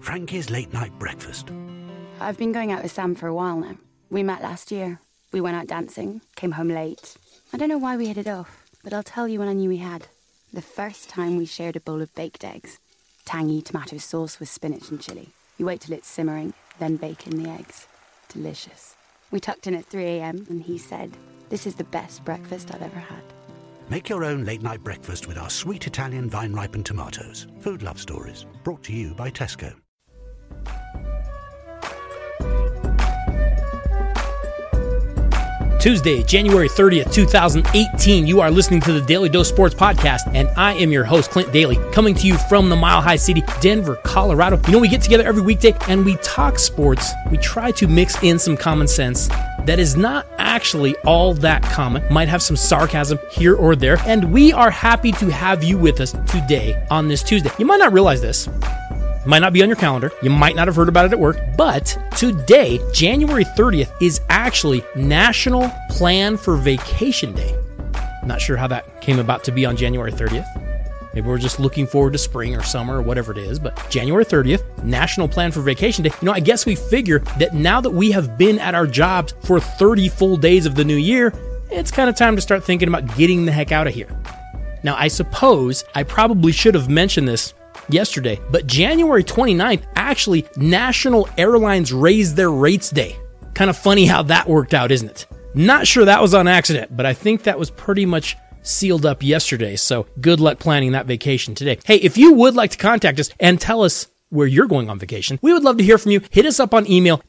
Frankie's Late Night Breakfast. I've been going out with Sam for a while now. We met last year. We went out dancing, came home late. I don't know why we hit it off, but I'll tell you when I knew we had. The first time we shared a bowl of baked eggs. Tangy tomato sauce with spinach and chilli. You wait till it's simmering, then bake in the eggs. Delicious. We tucked in at 3 a.m. and he said, "This is the best breakfast I've ever had." Make your own late night breakfast with our sweet Italian vine-ripened tomatoes. Food Love Stories, brought to you by Tesco. Tuesday, January 30th, 2018. You are listening to the Daily Dose Sports Podcast, and I am your host, Clint Daly, coming to you from the Mile High City, Denver, Colorado. You know, we get together every weekday and we talk sports. We try to mix in some common sense that is not actually all that common, might have some sarcasm here or there, and we are happy to have you with us today on this Tuesday. You might not realize this. Might not be on your calendar. You might not have heard about it at work. But today, January 30th, is actually National Plan for Vacation Day. Not sure how that came about to be on January 30th. Maybe we're just looking forward to spring or summer or whatever it is. But January 30th, National Plan for Vacation Day. You know, I guess we figure that now that we have been at our jobs for 30 full days of the new year, it's kind of time to start thinking about getting the heck out of here. Now, I suppose I probably should have mentioned this yesterday, but January 29th, actually National Airlines Raised Their Rates Day. Kind of funny how that worked out, isn't it? Not sure that was on accident, but I think that was pretty much sealed up yesterday, so good luck planning that vacation today. Hey, if you would like to contact us and tell us where you're going on vacation, we would love to hear from you. Hit us up on email,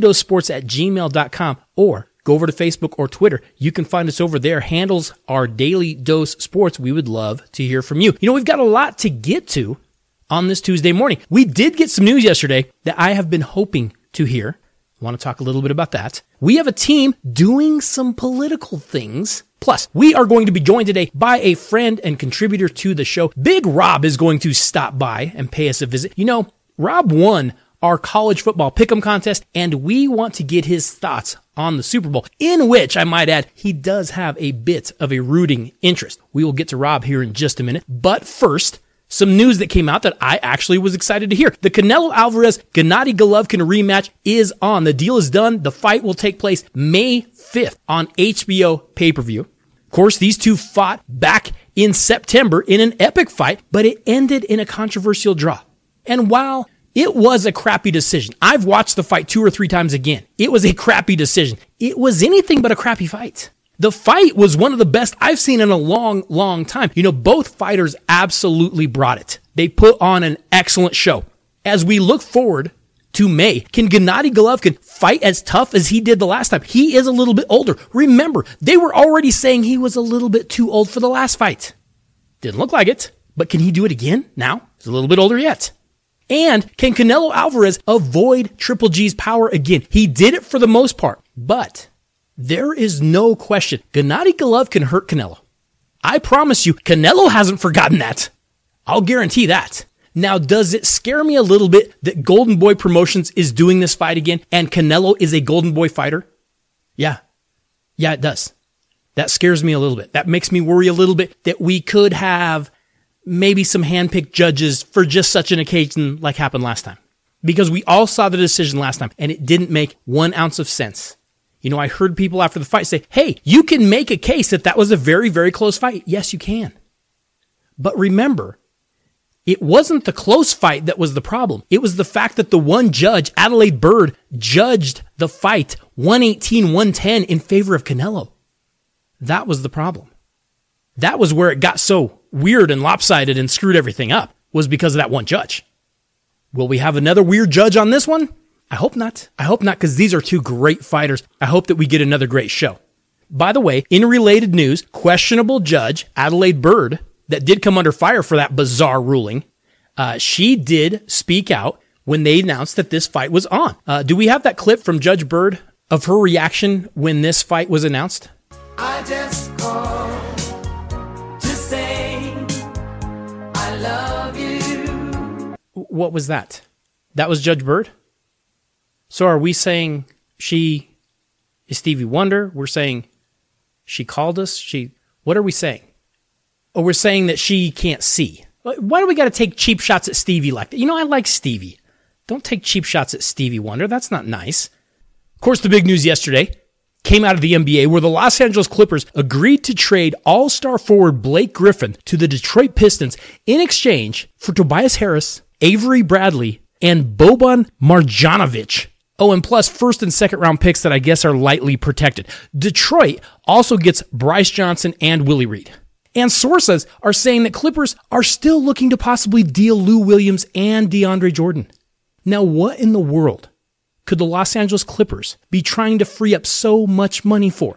dailydosesports@gmail.com, or go over to Facebook or Twitter. You can find us over there. Handles are Daily Dose Sports. We would love to hear from you. You know, we've got a lot to get to on this Tuesday morning. We did get some news yesterday that I have been hoping to hear. I want to talk a little bit about that. We have a team doing some political things. Plus, we are going to be joined today by a friend and contributor to the show. Big Rob is going to stop by and pay us a visit. You know, Rob won our college football pick'em contest, and we want to get his thoughts on the Super Bowl, in which, I might add, he does have a bit of a rooting interest. We will get to Rob here in just a minute. But first, some news that came out that I actually was excited to hear. The Canelo Alvarez-Gennady Golovkin rematch is on. The deal is done. The fight will take place May 5th on HBO pay-per-view. Of course, these two fought back in September in an epic fight, but it ended in a controversial draw. And while it was a crappy decision, I've watched the fight 2 or 3 times again. It was a crappy decision. It was anything but a crappy fight. The fight was one of the best I've seen in a long, long time. You know, both fighters absolutely brought it. They put on an excellent show. As we look forward to May, can Gennady Golovkin fight as tough as he did the last time? He is a little bit older. Remember, they were already saying he was a little bit too old for the last fight. Didn't look like it, but can he do it again now? He's a little bit older yet. And can Canelo Alvarez avoid Triple G's power again? He did it for the most part, but there is no question Gennady Golovkin hurt Canelo. I promise you, Canelo hasn't forgotten that. I'll guarantee that. Now, does it scare me a little bit that Golden Boy Promotions is doing this fight again and Canelo is a Golden Boy fighter? Yeah, it does. That scares me a little bit. That makes me worry a little bit that we could have maybe some handpicked judges for just such an occasion like happened last time. Because we all saw the decision last time and it didn't make 1 ounce of sense. You know, I heard people after the fight say, hey, you can make a case that that was a very, very close fight. Yes, you can. But remember, it wasn't the close fight that was the problem. It was the fact that the one judge, Adelaide Byrd, judged the fight 118-110 in favor of Canelo. That was the problem. That was where it got so weird and lopsided and screwed everything up, was because of that one judge. Will we have another weird judge on this one? I hope not. I hope not, because these are two great fighters. I hope that we get another great show. By the way, in related news, questionable judge Adelaide Byrd, that did come under fire for that bizarre ruling, she did speak out when they announced that this fight was on. Do we have that clip from Judge Byrd of her reaction when this fight was announced? I just called to say I love you. What was that? That was Judge Byrd? So are we saying she is Stevie Wonder? We're saying she called us? What are we saying? Oh, we're saying that she can't see. Why do we got to take cheap shots at Stevie like that? You know, I like Stevie. Don't take cheap shots at Stevie Wonder. That's not nice. Of course, the big news yesterday came out of the NBA where the Los Angeles Clippers agreed to trade all-star forward Blake Griffin to the Detroit Pistons in exchange for Tobias Harris, Avery Bradley, and Boban Marjanovic. Oh, and plus first and second round picks that I guess are lightly protected. Detroit also gets Bryce Johnson and Willie Reed. And sources are saying that Clippers are still looking to possibly deal Lou Williams and DeAndre Jordan. Now, what in the world could the Los Angeles Clippers be trying to free up so much money for?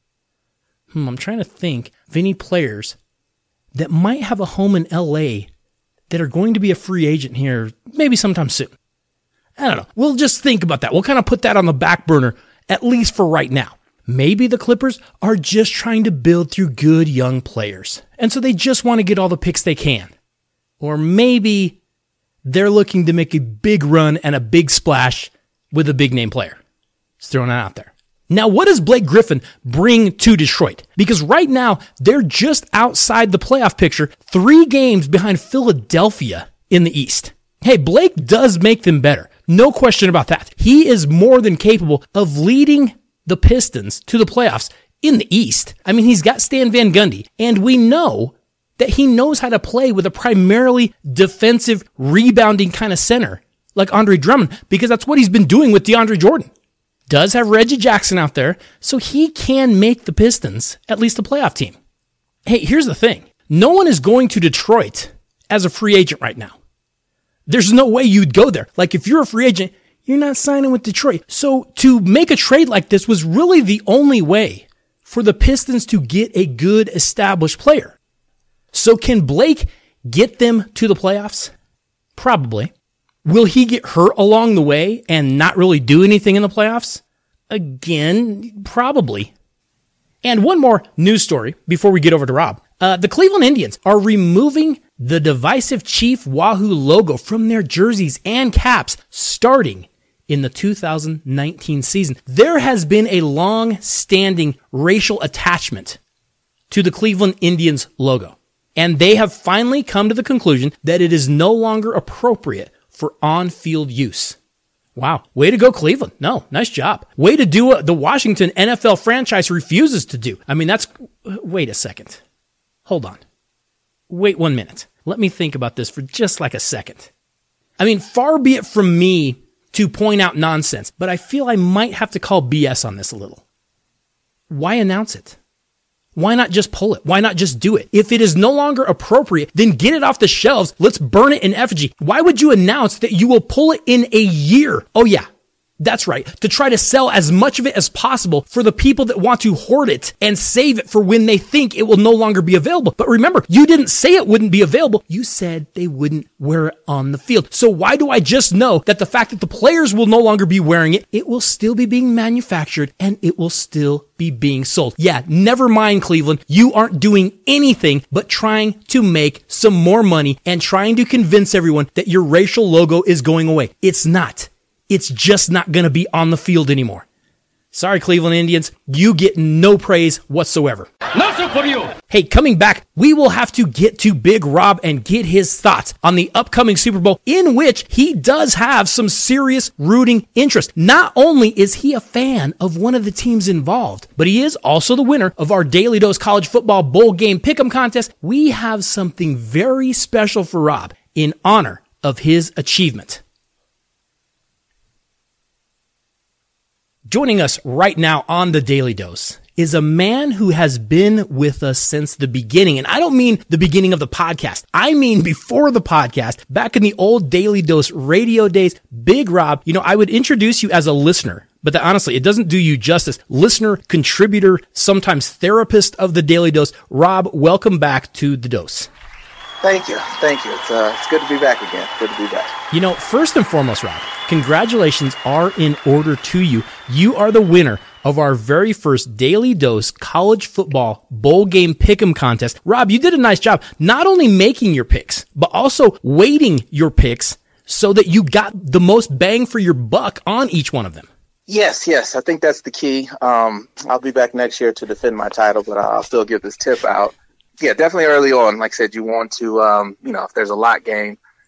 I'm trying to think of any players that might have a home in LA that are going to be a free agent here maybe sometime soon. I don't know. We'll just think about that. We'll kind of put that on the back burner, at least for right now. Maybe the Clippers are just trying to build through good young players, and so they just want to get all the picks they can. Or maybe they're looking to make a big run and a big splash with a big name player. Just throwing that out there. Now, what does Blake Griffin bring to Detroit? Because right now, they're just outside the playoff picture, 3 games behind Philadelphia in the East. Hey, Blake does make them better. No question about that. He is more than capable of leading the Pistons to the playoffs in the East. I mean, he's got Stan Van Gundy, and we know that he knows how to play with a primarily defensive, rebounding kind of center like Andre Drummond, because that's what he's been doing with DeAndre Jordan. Does have Reggie Jackson out there, so he can make the Pistons at least a playoff team. Hey, here's the thing. No one is going to Detroit as a free agent right now. There's no way you'd go there. Like, if you're a free agent, you're not signing with Detroit. So to make a trade like this was really the only way for the Pistons to get a good established player. So can Blake get them to the playoffs? Probably. Will he get hurt along the way and not really do anything in the playoffs? Again, probably. And one more news story before we get over to Rob. The Cleveland Indians are removing the divisive Chief Wahoo logo from their jerseys and caps starting in the 2019 season. There has been a long-standing racial attachment to the Cleveland Indians logo, and they have finally come to the conclusion that it is no longer appropriate for on-field use. Wow. Way to go, Cleveland. No, nice job. Way to do what the Washington NFL franchise refuses to do. I mean, wait a second. Hold on. Wait 1 minute. Let me think about this for just like a second. I mean, far be it from me to point out nonsense, but I feel I might have to call BS on this a little. Why announce it? Why not just pull it? Why not just do it? If it is no longer appropriate, then get it off the shelves. Let's burn it in effigy. Why would you announce that you will pull it in a year? Oh yeah, that's right. To try to sell as much of it as possible for the people that want to hoard it and save it for when they think it will no longer be available. But remember, you didn't say it wouldn't be available. You said they wouldn't wear it on the field. So why do I just know that the fact that the players will no longer be wearing it, it will still be being manufactured and it will still be being sold? Yeah, never mind, Cleveland. You aren't doing anything but trying to make some more money and trying to convince everyone that your racial logo is going away. It's not. It's just not going to be on the field anymore. Sorry, Cleveland Indians. You get no praise whatsoever. Nothing for you. Hey, coming back, we will have to get to Big Rob and get his thoughts on the upcoming Super Bowl, in which he does have some serious rooting interest. Not only is he a fan of one of the teams involved, but he is also the winner of our Daily Dose College Football Bowl Game Pick'em Contest. We have something very special for Rob in honor of his achievement. Joining us right now on the Daily Dose is a man who has been with us since the beginning. And I don't mean the beginning of the podcast. I mean before the podcast, back in the old Daily Dose radio days. Big Rob, I would introduce you as a listener, but honestly, it doesn't do you justice. Listener, contributor, sometimes therapist of the Daily Dose. Rob, welcome back to the Dose. Thank you. It's good to be back again. Good to be back. First and foremost, Rob, congratulations are in order to you. You are the winner of our very first Daily Dose College Football Bowl Game Pick'em Contest. Rob, you did a nice job not only making your picks, but also weighting your picks so that you got the most bang for your buck on each one of them. Yes. I think that's the key. I'll be back next year to defend my title, but I'll still give this tip out. Yeah, definitely early on. Like I said, you want to, if there's a lot game,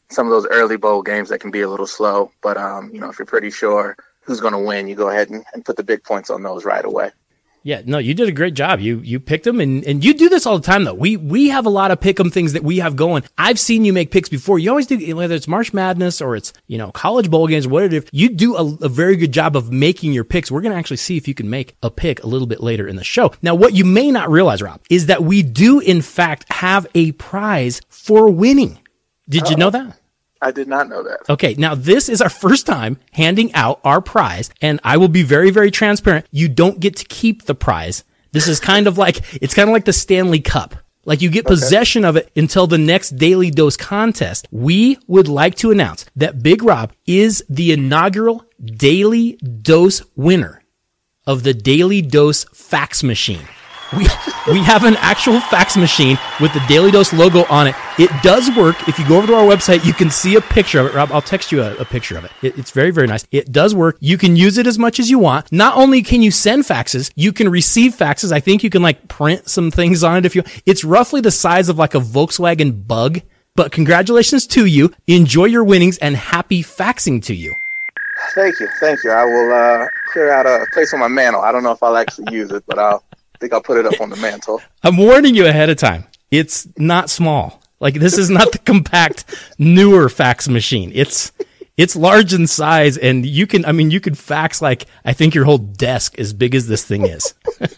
some of those early bowl games that can be a little slow. But, if you're pretty sure who's going to win, you go ahead and put the big points on those right away. Yeah, no, you did a great job. You picked them, and you do this all the time, though. We have a lot of pick 'em things that we have going. I've seen you make picks before. You always do, whether it's March Madness or it's, college bowl games, whatever. You do a very good job of making your picks. We're going to actually see if you can make a pick a little bit later in the show. Now, what you may not realize, Rob, is that we do, in fact, have a prize for winning. Did you know that? I did not know that. Okay, now this is our first time handing out our prize, and I will be very, very transparent. You don't get to keep the prize. This is kind of like the Stanley Cup. Like you get possession of it until the next Daily Dose contest. We would like to announce that Big Rob is the inaugural Daily Dose winner of the Daily Dose fax machine. We have an actual fax machine with the Daily Dose logo on it. It does work. If you go over to our website, you can see a picture of it. Rob, I'll text you a picture of it. It's very, very nice. It does work. You can use it as much as you want. Not only can you send faxes, you can receive faxes. I think you can print some things on it if you. It's roughly the size of like a Volkswagen Bug. But congratulations to you. Enjoy your winnings and happy faxing to you. Thank you. I will clear out a place on my mantle. I don't know if I'll actually use it, but I think I'll put it up on the mantle. I'm warning you ahead of time. It's not small. This is not the compact, newer fax machine. It's large in size, and you can fax I think your whole desk as big as this thing is.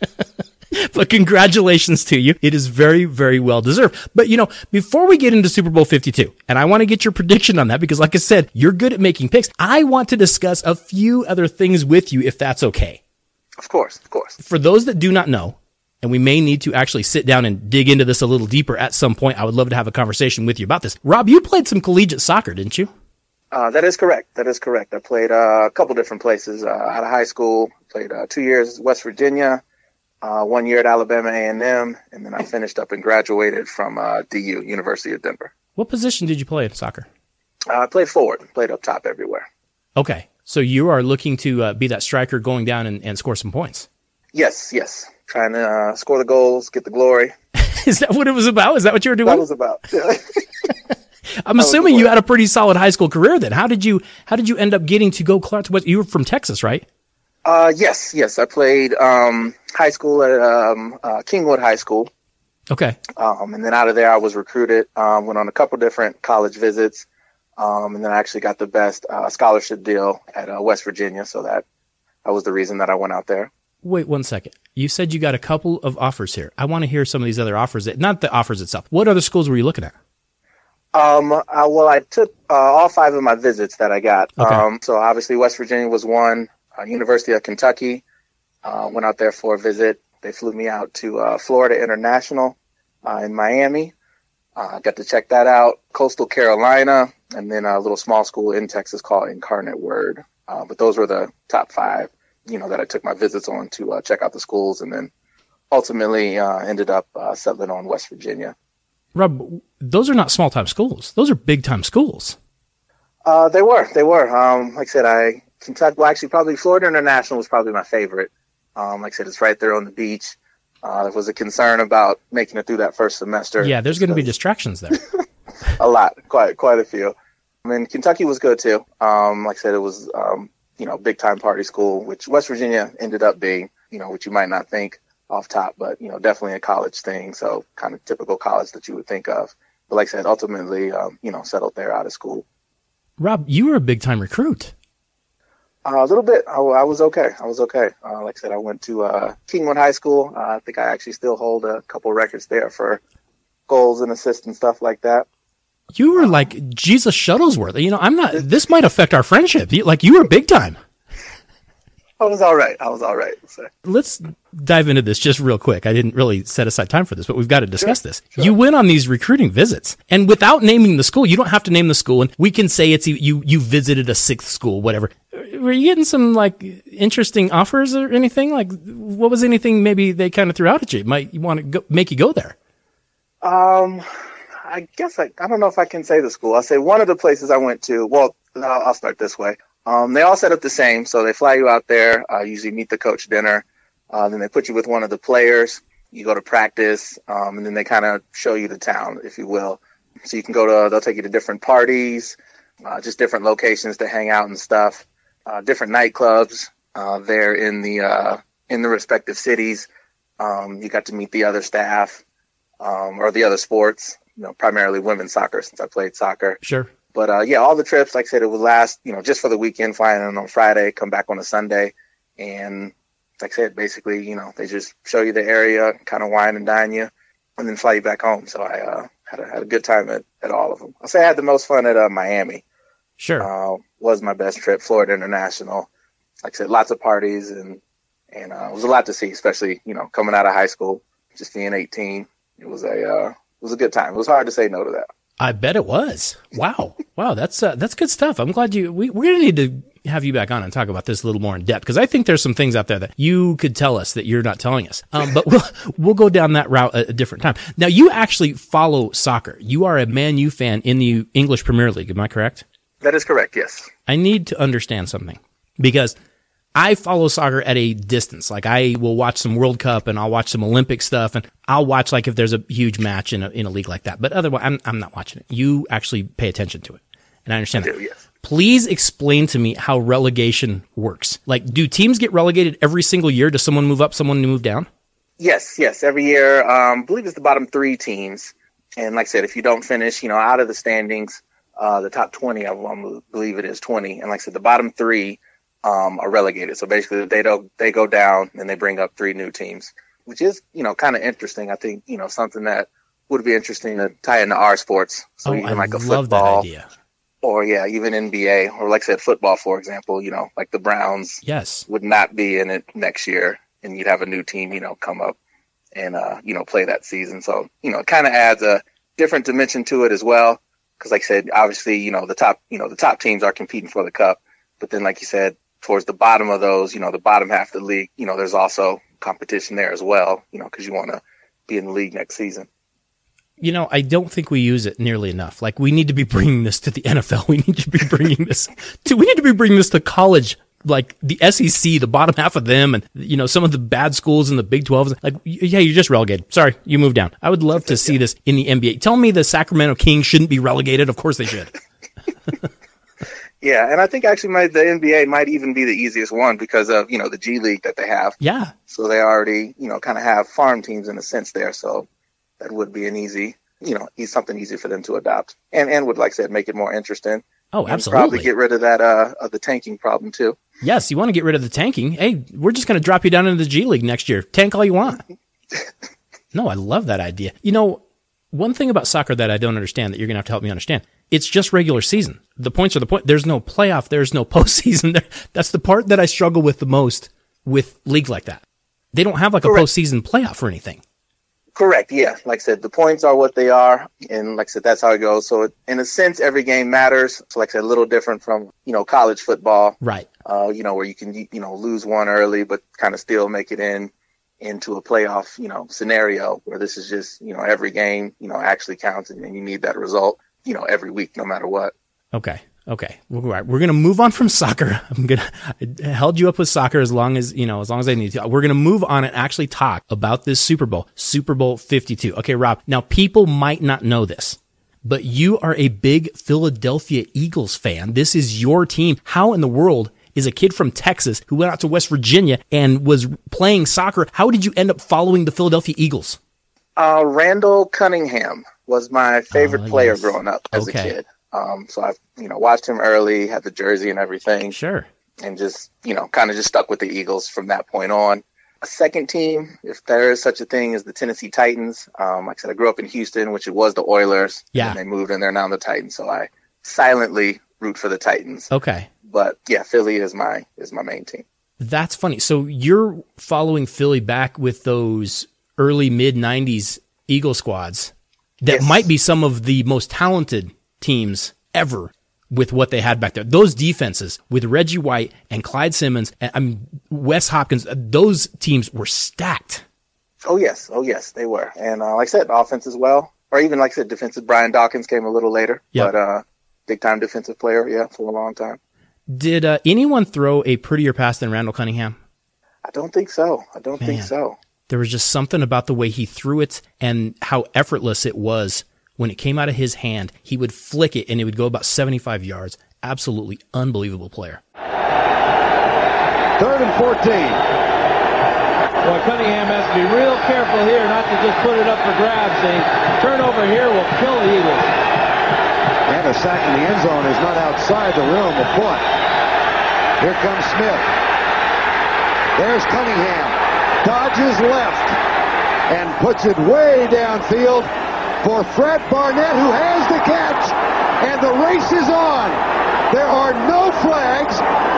But congratulations to you. It is very, very well deserved. But before we get into Super Bowl 52, and I want to get your prediction on that because like I said, you're good at making picks. I want to discuss a few other things with you if that's okay. Of course. For those that do not know, and we may need to actually sit down and dig into this a little deeper at some point, I would love to have a conversation with you about this. Rob, you played some collegiate soccer, didn't you? That is correct. I played a couple different places. Out of high school, played 2 years at West Virginia, 1 year at Alabama A&M, and then I finished up and graduated from DU, University of Denver. What position did you play in soccer? I played forward, played up top everywhere. Okay. So you are looking to be that striker going down and score some points. Yes. Trying to score the goals, get the glory. Is that what it was about? Is that what you were doing? That was about. I'm assuming you had a pretty solid high school career then. How did you end up getting to go to what? You were from Texas, right? Yes. I played high school at Kingwood High School. Okay. And then out of there, I was recruited. Went on a couple different college visits. And then I actually got the best scholarship deal at West Virginia, so that was the reason that I went out there. Wait 1 second. You said you got a couple of offers here. I want to hear some of these other offers. Not the offers itself. What other schools were you looking at? I took all 5 of my visits that I got. Okay. So obviously West Virginia was one. University of Kentucky. Went out there for a visit. They flew me out to Florida International in Miami. Got to check that out. Coastal Carolina, and then a little small school in Texas called Incarnate Word. But those were the top 5, that I took my visits on to check out the schools, and then ultimately ended up settling on West Virginia. Rob, those are not small-time schools. Those are big-time schools. They were. Like I said, Kentucky, well, actually, probably Florida International was probably my favorite. Like I said, it's right there on the beach. There was a concern about making it through that first semester. Yeah, there's going to be distractions there. A lot, quite a few. I mean, Kentucky was good too. Like I said, it was, big time party school, which West Virginia ended up being, which you might not think off top, but, definitely a college thing. So kind of typical college that you would think of. But like I said, ultimately, settled there out of school. Rob, you were a big time recruit. A little bit. I was okay. Like I said, I went to Kingwood High School. I think I actually still hold a couple records there for goals and assists and stuff like that. You were like Jesus Shuttlesworth. This might affect our friendship. You were big time. I was all right. So. Let's dive into this just real quick. I didn't really set aside time for this, but we've got to discuss this. Sure. You went on these recruiting visits, and without naming the school, you don't have to name the school, and we can say it's you visited a 6th school, whatever. Were you getting some interesting offers or anything? What was anything maybe they kind of threw out at you? Might you want to make you go there? I guess I don't know if I can say the school. I'll say one of the places I went to. Well, I'll start this way. They all set up the same. So they fly you out there, usually meet the coach dinner. Then they put you with one of the players. You go to practice, and then they kind of show you the town, if you will. So you can they'll take you to different parties, just different locations to hang out and stuff, different nightclubs there in the respective cities. You got to meet the other staff or the other sports, primarily women's soccer since I played soccer. Sure. But all the trips, like I said, it would last, just for the weekend, flying in on Friday, come back on a Sunday. And like I said, basically, they just show you the area, kind of wine and dine you, and then fly you back home. So I had a good time at all of them. I'll say I had the most fun at Miami. Sure. Was my best trip, Florida International. Like I said, lots of parties and it was a lot to see, especially, coming out of high school, just being 18. It was a good time. It was hard to say no to that. I bet it was. Wow. That's good stuff. I'm glad we're going to need to have you back on and talk about this a little more in depth, because I think there's some things out there that you could tell us that you're not telling us. But we'll go down that route at a different time. Now, you actually follow soccer. You are a Man U fan in the English Premier League. Am I correct? That is correct. Yes. I need to understand something, because I follow soccer at a distance. Like, I will watch some World Cup and I'll watch some Olympic stuff, and I'll watch if there's a huge match in a league like that. But otherwise, I'm not watching it. You actually pay attention to it, and I understand that. Yes. Please explain to me how relegation works. Like, do teams get relegated every single year? Does someone move up, someone move down? Yes. Every year, I believe it's the bottom 3 teams. And like I said, if you don't finish, out of the standings, the top 20, I believe it is 20. And like I said, the bottom 3 are relegated. So basically they go down and they bring up 3 new teams, which is, kind of interesting. I think, something that would be interesting to tie into our sports. So even like a love football, that idea. Or even NBA, or like I said, football, for example, like the Browns would not be in it next year, and you'd have a new team, come up and, play that season. So, it kind of adds a different dimension to it as well. Cause like I said, obviously, the top teams are competing for the cup, but then like you said, towards the bottom of those, the bottom half of the league, there's also competition there as well, cause you want to be in the league next season. I don't think we use it nearly enough. Like, we need to be bringing this to the NFL. We need to be bringing this to college, like the SEC, the bottom half of them, and, some of the bad schools in the Big 12. Like, yeah, you're just relegated. Sorry, you moved down. I would love to see this in the NBA. Tell me the Sacramento Kings shouldn't be relegated. Of course they should. Yeah, and I think actually the NBA might even be the easiest one because of, the G League that they have. Yeah. So they already, kind of have farm teams in a sense there. So that would be an easy, something easy for them to adopt, and would, like I said, make it more interesting. Oh, and absolutely. Probably get rid of that of the tanking problem too. Yes, you want to get rid of the tanking. Hey, we're just going to drop you down into the G League next year. Tank all you want. No, I love that idea. One thing about soccer that I don't understand that you're going to have to help me understand, it's just regular season. The points are the point. There's no playoff. There's no postseason. That's the part that I struggle with the most with leagues like that. They don't have like a postseason playoff or anything. Correct. Yeah. Like I said, the points are what they are. And like I said, that's how it goes. So in a sense, every game matters. So like I said, a little different from, college football. Right. Where you can, lose one early, but kind of still make it into a playoff, scenario where this is just, every game, actually counts, and you need that result, every week, no matter what. Okay. We're going to move on from soccer. I held you up with soccer as long as I need to. We're going to move on and actually talk about this Super Bowl 52. Okay, Rob. Now, people might not know this, but you are a big Philadelphia Eagles fan. This is your team. How in the world is a kid from Texas who went out to West Virginia and was playing soccer? How did you end up following the Philadelphia Eagles? Randall Cunningham was my favorite player growing up as a kid. So I, watched him early, had the jersey and everything. Sure. And just, kind of just stuck with the Eagles from that point on. A second team, if there is such a thing, is the Tennessee Titans. Like I said, I grew up in Houston, which it was the Oilers. Yeah. And they moved and they're now the Titans. So I silently root for the Titans. Okay. But yeah, Philly is my main team. That's funny. So you're following Philly back with those early mid-90s Eagle squads that might be some of the most talented teams ever with what they had back there. Those defenses with Reggie White and Clyde Simmons and Wes Hopkins, those teams were stacked. Oh, yes, they were. And like I said, offense as well. Or even, like I said, defensive. Brian Dawkins came a little later. Yep. But big-time defensive player, for a long time. Did anyone throw a prettier pass than Randall Cunningham? I don't think so. Think so. There was just something about the way he threw it and how effortless it was when it came out of his hand, he would flick it and it would go about 75 yards. Absolutely unbelievable player. 3rd and 14. Well, Cunningham has to be real careful here not to just put it up for grabs. A turnover here will kill the Eagles. And a sack in the end zone is not outside the rim, a foot. Here comes Smith. There's Cunningham. Dodges left and puts it way downfield for Fred Barnett, who has the catch. And the race is on. There are no flags.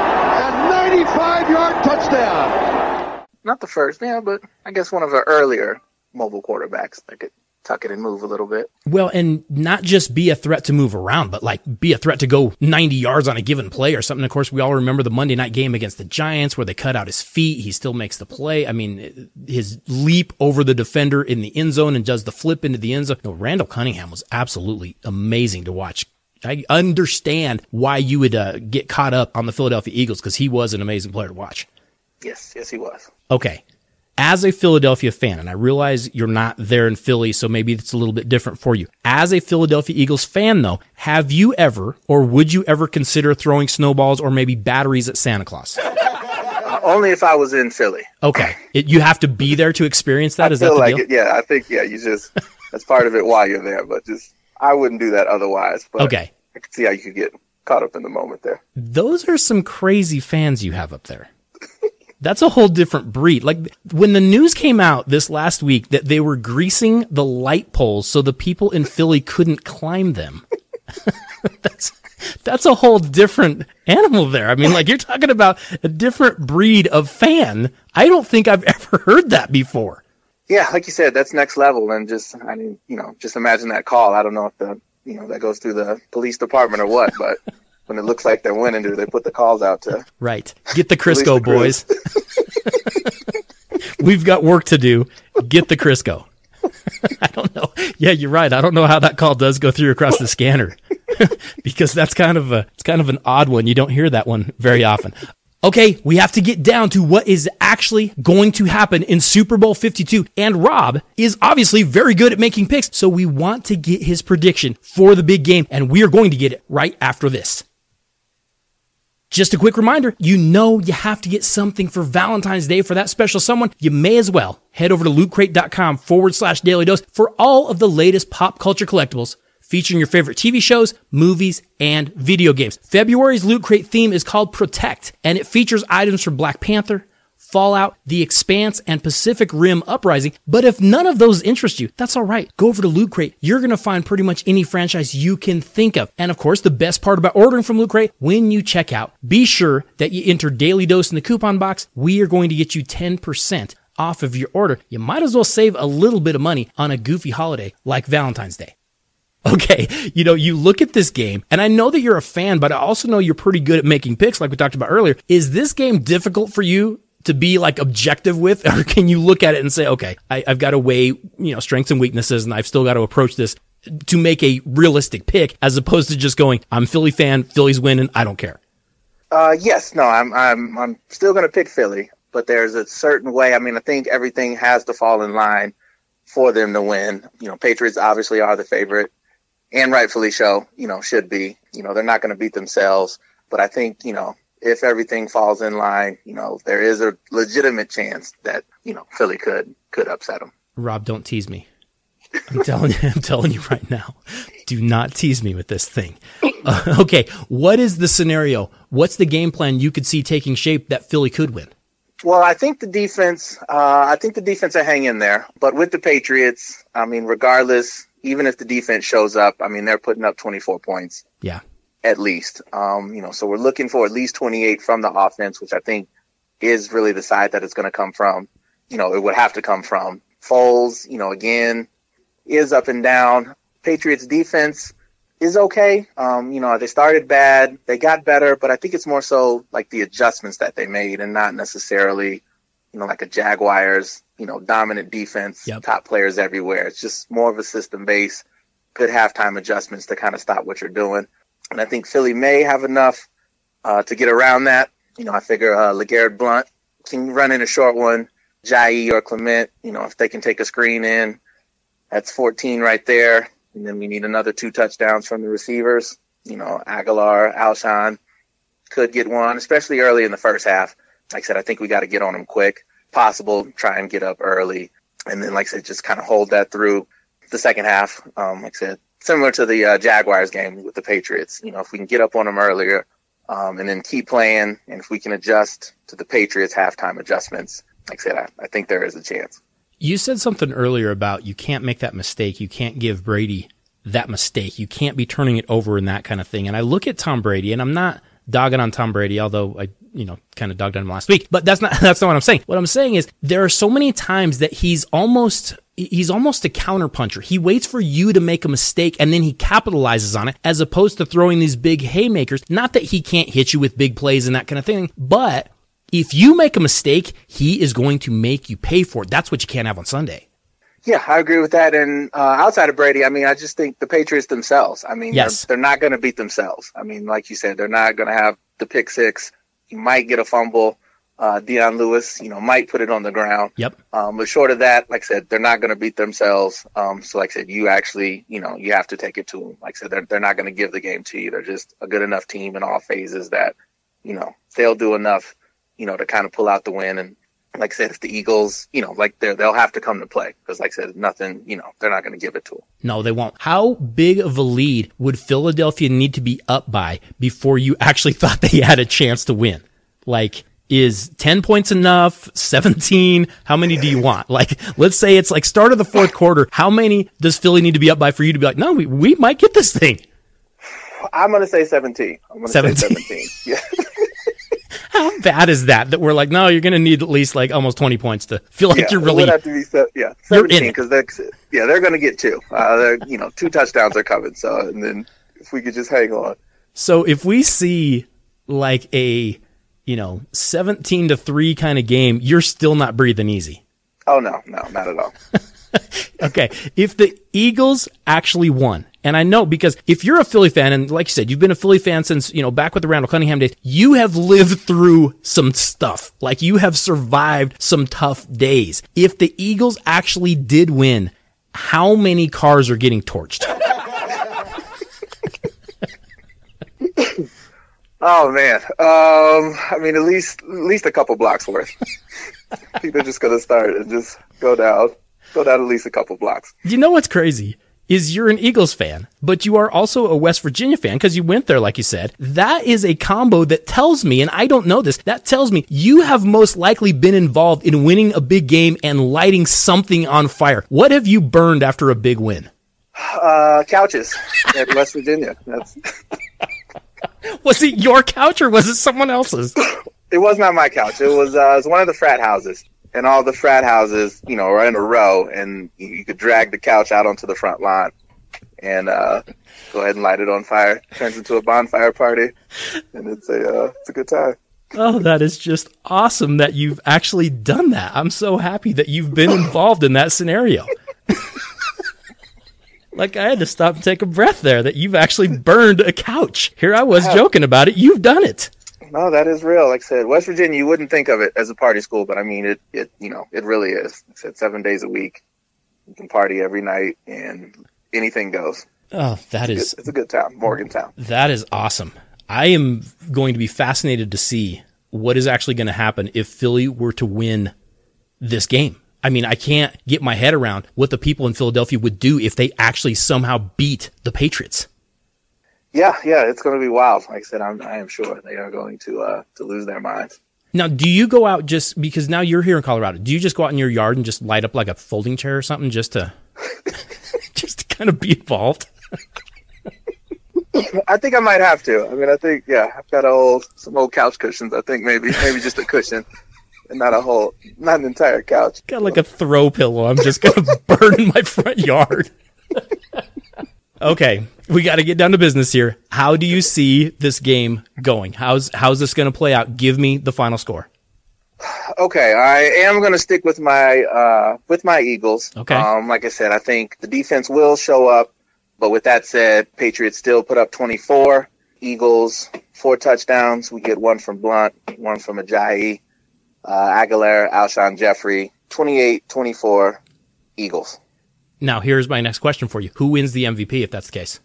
A 95-yard touchdown. Not the first, yeah, but I guess one of the earlier mobile quarterbacks that could tuck it and move a little bit. Well, and not just be a threat to move around, but like be a threat to go 90 yards on a given play or something. Of course, we all remember the Monday night game against the Giants where they cut out his feet. He still makes the play. I mean, his leap over the defender in the end zone and does the flip into the end zone. No, Randall Cunningham was absolutely amazing to watch. I understand why you would get caught up on the Philadelphia Eagles because he was an amazing player to watch. Yes, he was. Okay. As a Philadelphia fan, and I realize you're not there in Philly, so maybe it's a little bit different for you. As a Philadelphia Eagles fan, though, have you ever, or would you ever consider throwing snowballs or maybe batteries at Santa Claus? Only if I was in Philly. Okay. You have to be there to experience that? Is that the deal? Yeah, I think, you just, that's part of it while you're there, but just, I wouldn't do that otherwise. But okay. I can see how you could get caught up in the moment there. Those are some crazy fans you have up there. That's a whole different breed. Like when the news came out this last week that they were greasing the light poles so the people in Philly couldn't climb them. That's a whole different animal there. I mean, like you're talking about a different breed of fan. I don't think I've ever heard that before. Yeah, like you said, that's next level. And just imagine that call. I don't know if that goes through the police department or what, but when it looks like they're winning, do they put the calls out to? Right. Get the Crisco, boys. We've got work to do. Get the Crisco. I don't know. Yeah, you're right. I don't know how that call does go through across the scanner because that's kind of an odd one. You don't hear that one very often. Okay, we have to get down to what is actually going to happen in Super Bowl 52. And Rob is obviously very good at making picks, so we want to get his prediction for the big game, and we are going to get it right after this. Just a quick reminder, you have to get something for Valentine's Day for that special someone. You may as well head over to lootcrate.com/Daily Dose for all of the latest pop culture collectibles featuring your favorite TV shows, movies, and video games. February's Loot Crate theme is called Protect, and it features items from Black Panther, Fallout, The Expanse, and Pacific Rim Uprising. But if none of those interest you, that's all right. Go over to Loot Crate. You're going to find pretty much any franchise you can think of. And of course, the best part about ordering from Loot Crate, when you check out, be sure that you enter Daily Dose in the coupon box. We are going to get you 10% off of your order. You might as well save a little bit of money on a goofy holiday like Valentine's Day. Okay, you look at this game, and I know that you're a fan, but I also know you're pretty good at making picks like we talked about earlier. Is this game difficult for you to be like objective with, or can you look at it and say, okay, I've got to weigh, strengths and weaknesses, and I've still got to approach this to make a realistic pick as opposed to just going, I'm Philly fan, Philly's winning, I don't care. Yes, no, I'm still going to pick Philly, but there's a certain way. I mean, I think everything has to fall in line for them to win. Patriots obviously are the favorite. And rightfully so, should be. They're not going to beat themselves. But I think, if everything falls in line, there is a legitimate chance that, Philly could upset them. Rob, don't tease me. I'm telling you right now. Do not tease me with this thing. Okay, what is the scenario? What's the game plan you could see taking shape that Philly could win? Well, I think the defense will hang in there. But with the Patriots, I mean, regardless, even if the defense shows up, I mean, they're putting up 24 points. Yeah. At least. So we're looking for at least 28 from the offense, which I think is really the side that it's going to come from. It would have to come from. Foles, again, is up and down. Patriots defense is okay. They started bad. They got better, but I think it's more so like the adjustments that they made and not necessarily, like a Jaguars, dominant defense, Yep. Top players everywhere. It's just more of a system base, good halftime adjustments to kind of stop what you're doing. And I think Philly may have enough to get around that. I figure LeGarrette Blount can run in a short one. Jai or Clement, if they can take a screen in, that's 14 right there. And then we need another 2 touchdowns from the receivers. Aguilar, Alshon could get one, especially early in the first half. Like I said, I think we got to get on them quick. Possible, try and get up early. And then, like I said, just kind of hold that through the second half. Like I said, similar to the Jaguars game with the Patriots. If we can get up on them earlier and then keep playing, and if we can adjust to the Patriots' halftime adjustments, like I said, I think there is a chance. You said something earlier about you can't make that mistake. You can't give Brady that mistake. You can't be turning it over and that kind of thing. And I look at Tom Brady, and I'm not dogging on Tom Brady, although I, kind of dogged on him last week. But that's not what I'm saying. What I'm saying is there are so many times that he's almost a counterpuncher. He waits for you to make a mistake and then he capitalizes on it, as opposed to throwing these big haymakers. Not that he can't hit you with big plays and that kind of thing, but if you make a mistake, he is going to make you pay for it. That's what you can't have on Sunday. Yeah, I agree with that. And outside of Brady, I just think the Patriots themselves, yes. They're not going to beat themselves. Like you said, they're not going to have the pick six. You might get a fumble. Dion Lewis, might put it on the ground. Yep. But short of that, like I said, they're not going to beat themselves. So like I said, you actually, you have to take it to them. Like I said, they're not going to give the game to you. They're just a good enough team in all phases that, they'll do enough, to kind of pull out the win. And like I said, if the Eagles, they'll have to come to play because, like I said, nothing, they're not going to give it to them. No, they won't. How big of a lead would Philadelphia need to be up by before you actually thought they had a chance to win? Like, is 10 points enough? 17? How many do you want? Like, let's say it's like start of the fourth quarter. How many does Philly need to be up by for you to be like, no, we might get this thing? I'm going to say 17. I'm going to say 17. Yeah. How bad is that we're like, no, you're going to need at least like almost 20 points to feel like you're really. It would have to be 17 because they're going to get 2. 2 touchdowns are coming. So, and then if we could just hang on. So if we see like a 17-3 kind of game, you're still not breathing easy. Oh no, not at all. Okay, if the Eagles actually won. And I know because if you're a Philly fan, and like you said, you've been a Philly fan since, back with the Randall Cunningham days, you have lived through some stuff. Like you have survived some tough days. If the Eagles actually did win, how many cars are getting torched? Oh man. At least a couple blocks worth. I think they're just going to start and just go down at least a couple blocks. You know what's crazy? Is you're an Eagles fan, but you are also a West Virginia fan because you went there, like you said. That is a combo that tells me, and I don't know this, that tells me you have most likely been involved in winning a big game and lighting something on fire. What have you burned after a big win? Couches at West Virginia. Was it your couch or was it someone else's? It was not my couch. It was one of the frat houses. And all the frat houses, are in a row, and you could drag the couch out onto the front lawn and go ahead and light it on fire. It turns into a bonfire party, and it's a good time. Oh, that is just awesome that you've actually done that. I'm so happy that you've been involved in that scenario. Like I had to stop and take a breath there that you've actually burned a couch. Here I was joking about it. You've done it. No, that is real. Like I said, West Virginia, you wouldn't think of it as a party school, but it really is. Like I said, 7 days a week. You can party every night and anything goes. Oh, it's a good town, Morgantown. That is awesome. I am going to be fascinated to see what is actually going to happen if Philly were to win this game. I can't get my head around what the people in Philadelphia would do if they actually somehow beat the Patriots. Yeah, it's going to be wild. Like I said, I am sure they are going to lose their minds. Now, do you go out just because now you're here in Colorado? Do you just go out in your yard and just light up like a folding chair or something just to kind of be involved? I think I might have to. I think I've got some old couch cushions. I think maybe just a cushion and not an entire couch. Got like a throw pillow. I'm just going to burn in my front yard. Okay, we got to get down to business here. How do you see this game going? How's this going to play out? Give me the final score. Okay, I am going to stick with my Eagles. Okay. Like I said, I think the defense will show up, but with that said, Patriots still put up 24. Eagles 4 touchdowns. We get 1 from Blunt, 1 from Ajayi, Aguilar, Alshon Jeffrey. 28-24 Eagles. Now, here's my next question for you. Who wins the MVP if that's the case?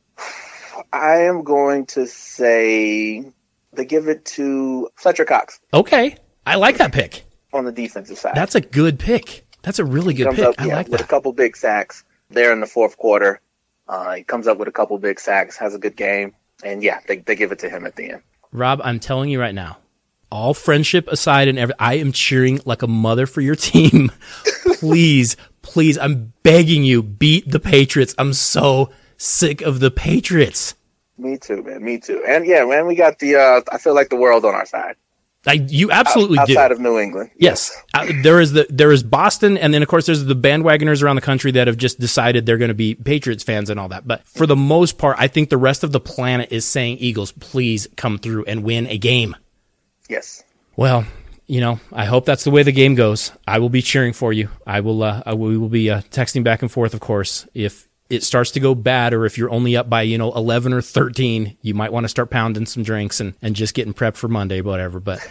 I am going to say they give it to Fletcher Cox. Okay. I like that pick. On the defensive side. That's a good pick. That's a really good pick. I like that. With a couple big sacks there in the fourth quarter. He comes up with a couple big sacks, has a good game. And, they give it to him at the end. Rob, I'm telling you right now, all friendship aside and everything, I am cheering like a mother for your team. Please, I'm begging you, beat the Patriots. I'm so sick of the Patriots. Me too, man. Me too. And, man, we got I feel like the world on our side. You absolutely do. Outside of New England. Yes. There is Boston, and then, of course, there's the bandwagoners around the country that have just decided they're going to be Patriots fans and all that. But for the most part, I think the rest of the planet is saying, Eagles, please come through and win a game. Yes. Well, I hope that's the way the game goes. I will be cheering for you. We will be texting back and forth, of course. If it starts to go bad, or if you're only up by 11 or 13, you might want to start pounding some drinks and just getting prepped for Monday, whatever. But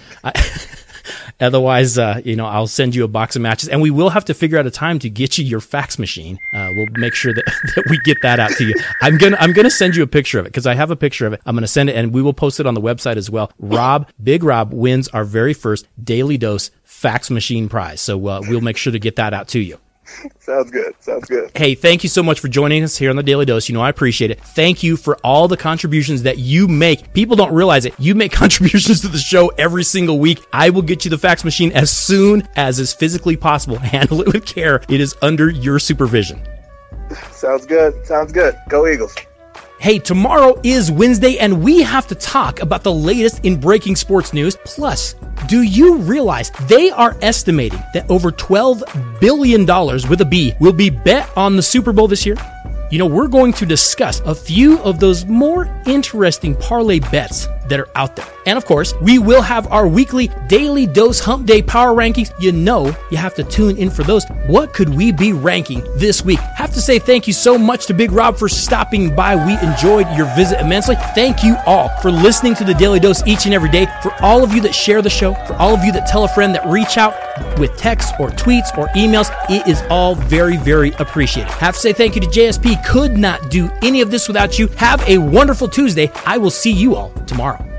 otherwise, I'll send you a box of matches, and we will have to figure out a time to get you your fax machine. We'll make sure that we get that out to you. I'm gonna send you a picture of it, because I have a picture of it. I'm gonna send it, and we will post it on the website as well. Big Rob wins our very first Daily Dose fax machine prize, so we'll make sure to get that out to you. Sounds good. Hey, thank you so much for joining us here on the Daily Dose. I appreciate it. Thank you for all the contributions that you make. People don't realize it. You make contributions to the show every single week. I will get you the fax machine as soon as is physically possible. Handle it with care. It is under your supervision. Sounds good. Go Eagles. Hey, tomorrow is Wednesday, and we have to talk about the latest in breaking sports news. Plus, do you realize they are estimating that over $12 billion with a B will be bet on the Super Bowl this year? We're going to discuss a few of those more interesting parlay bets that are out there. And of course, we will have our weekly Daily Dose Hump Day Power Rankings. You have to tune in for those. What could we be ranking this week? Have to say thank you so much to Big Rob for stopping by. We enjoyed your visit immensely. Thank you all for listening to the Daily Dose each and every day. For all of you that share the show, for all of you that tell a friend, that reach out with texts or tweets or emails, it is all very, very appreciated. Have to say thank you to JSP. Could not do any of this without you. Have a wonderful Tuesday. I will see you all tomorrow.